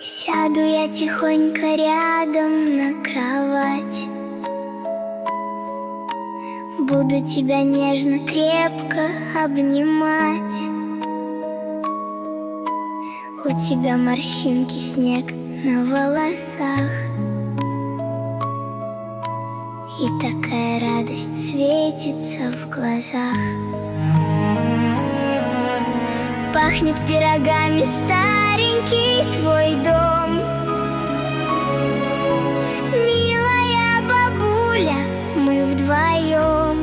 Сяду я тихонько рядом на кровать, буду тебя нежно, крепко обнимать. У тебя морщинки, снег на волосах, и такая радость светится в глазах. Пахнет пирогами старенький твой дом. Милая бабуля, мы вдвоем.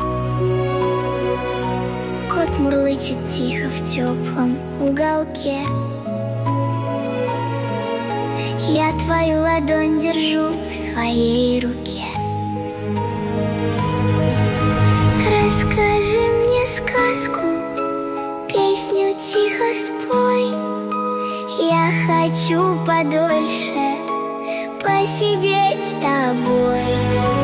Кот мурлычет тихо в теплом уголке. Я твою ладонь держу в своей руке. Расскажи мне сказку, песню тихо спой. Я хочу подольше посидеть с тобой.